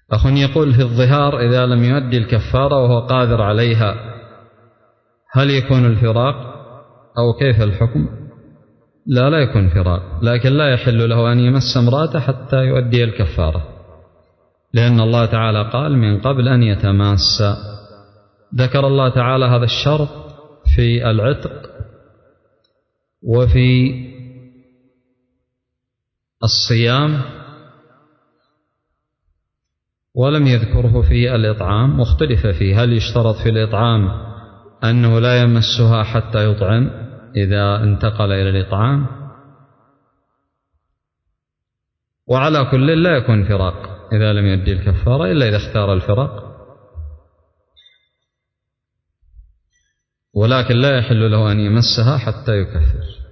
أخ يقول: في الظهار إذا لم يؤدي الكفارة وهو قادر عليها هل يكون الفراق أو كيف الحكم؟ لا يكون فراق، لكن لا يحل له أن يمس امرأته حتى يؤدي الكفارة، لأن الله تعالى قال: من قبل أن يتماسا. ذكر الله تعالى هذا الشرط في العتق وفي الصيام، ولم يذكره في الإطعام، واختلف فيه هل يشترط في الإطعام أنه لا يمسها حتى يطعم إذا انتقل إلى الإطعام. وعلى كل لا يكون فراق إذا لم يؤدي الكفارة إلا إذا اختار الفراق، ولكن لا يحل له أن يمسها حتى يكفر.